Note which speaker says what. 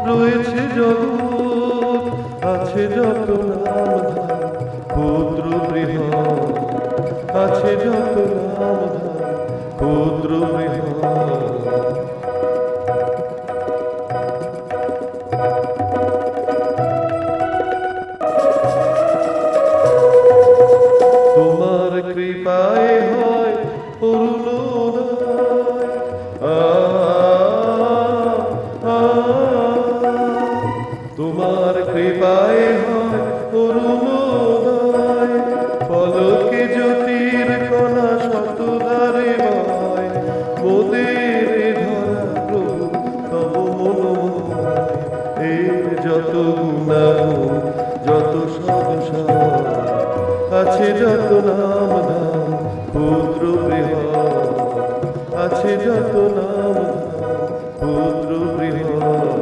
Speaker 1: রয়েছে জগৎ, আছে যত নাম ধাম ক্ষুদ্র বৃহৎ, আছে যত নাম ধাম ক্ষুদ্র বৃহৎ। তোমার কৃপায় হয় অরুণোদয়, তোমার কৃপায় হয় অরুণোদয়, পলকে জ্যোতির কণা শতধারে বয়, মোদের ধরা প্রভু তব মনোময়। এর যত গুণাগুণ যত সংসার, আছে যত নাম ধাম ক্ষুদ্র বৃহৎ, আছে যত নাম ধাম ক্ষুদ্র বৃহৎ।